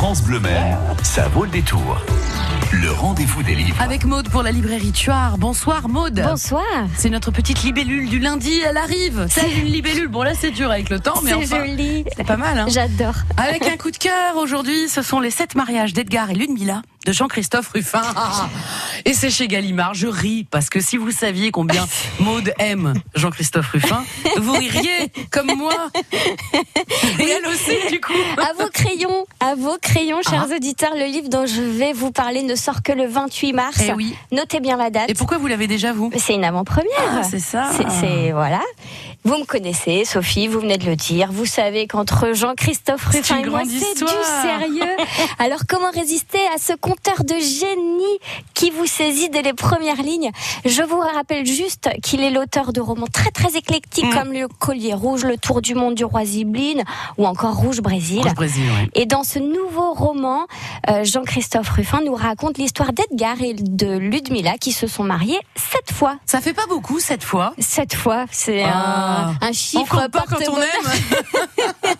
France Bleu Maine, ça vaut le détour. Le rendez-vous des livres. Avec Maude pour la librairie Tuard. Bonsoir Maude. Bonsoir. C'est notre petite libellule du lundi, elle arrive. C'est une libellule. Bon là c'est dur avec le temps, mais c'est enfin, joli. C'est pas mal. Hein. J'adore. Avec un coup de cœur aujourd'hui, ce sont les 7 mariages d'Edgar et Ludmilla de Jean-Christophe Ruffin. Et c'est chez Gallimard. Je ris parce que si vous saviez combien Maude aime Jean-Christophe Ruffin, vous ririez comme moi. Et elle aussi du coup. À vos crayons, chers auditeurs, le livre dont je vais vous parler ne sort que le 28 mars. Eh oui. Notez bien la date. Et pourquoi vous l'avez déjà vous ? C'est une avant-première. Ah, c'est ça. C'est voilà. Vous me connaissez, Sophie, vous venez de le dire. Vous savez qu'entre Jean-Christophe Ruffin et moi, c'est du sérieux. Alors, comment résister à ce conteur de génie qui vous saisit dès les premières lignes ? Je vous rappelle juste qu'il est l'auteur de romans très très éclectiques comme Le Collier Rouge, Le Tour du Monde du Roi Zibeline ou encore Rouge Brésil. Rouge Brésil, oui. Et dans ce nouveau roman, Jean-Christophe Ruffin nous raconte l'histoire d'Edgar et de Ludmilla qui se sont mariés 7 fois. Ça fait pas beaucoup 7 fois. 7 fois, c'est un chiffre pas quand on aime.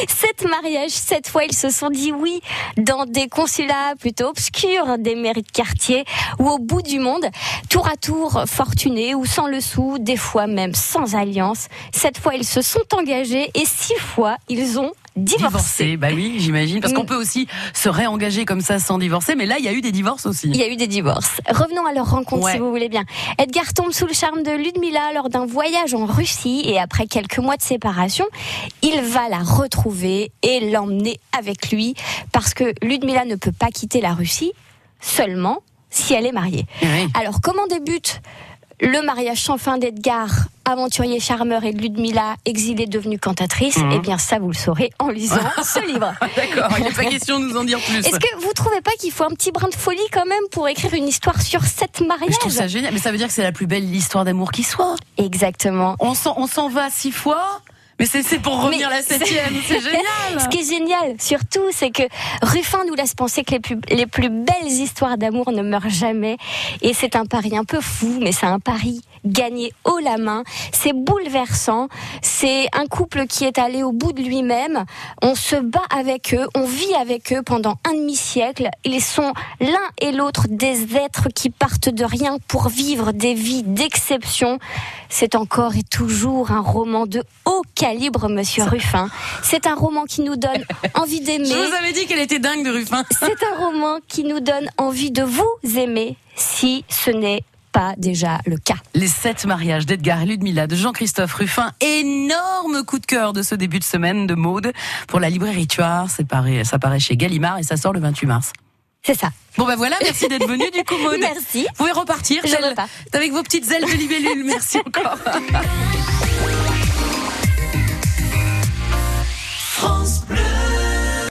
7 mariages, 7 fois ils se sont dit oui dans des consulats plutôt obscurs des mairies de quartier ou au bout du monde, tour à tour fortunés ou sans le sou, des fois même sans alliance. 7 fois ils se sont engagés et 6 fois ils ont divorcé. Bah oui, j'imagine, parce qu'on peut aussi se réengager comme ça sans divorcer, mais là il y a eu des divorces aussi. Il y a eu des divorces. Revenons à leur rencontre si vous voulez bien. Edgar tombe sous le charme de Ludmilla lors d'un voyage en Russie et après quelques mois de séparation, il va la retrouver et l'emmener avec lui parce que Ludmilla ne peut pas quitter la Russie seulement si elle est mariée. Oui. Alors comment débute le mariage sans fin d'Edgar, aventurier charmeur, et de Ludmilla, exilée devenue cantatrice? Eh bien ça vous le saurez en lisant ce livre. D'accord, il n'est pas question de nous en dire plus. Est-ce que vous trouvez pas qu'il faut un petit brin de folie quand même pour écrire une histoire sur 7 mariages? Je trouve ça génial, mais ça veut dire que c'est la plus belle histoire d'amour qui soit. Exactement. On s'en va 6 fois. Mais c'est pour revenir la 7e, c'est génial. Ce qui est génial, surtout, c'est que Ruffin nous laisse penser que les plus belles histoires d'amour ne meurent jamais. Et c'est un pari un peu fou, mais c'est un pari gagné haut la main. C'est bouleversant. C'est un couple qui est allé au bout de lui-même. On se bat avec eux, on vit avec eux pendant un demi-siècle. Ils sont l'un et l'autre des êtres qui partent de rien pour vivre des vies d'exception. C'est encore et toujours un roman de haut calibre, monsieur Ruffin. C'est un roman qui nous donne envie d'aimer. Je vous avais dit qu'elle était dingue de Ruffin. C'est un roman qui nous donne envie de vous aimer, si ce n'est pas déjà le cas. Les 7 mariages d'Edgar et Ludmilla de Jean-Christophe Ruffin. Énorme coup de cœur de ce début de semaine de Maude pour la librairie Tuard. Ça paraît chez Gallimard et ça sort le 28 mars. C'est ça. Bon ben voilà, merci d'être venu du coup Maude. Merci. Vous pouvez repartir Je repars. avec vos petites ailes de libellule. Merci encore.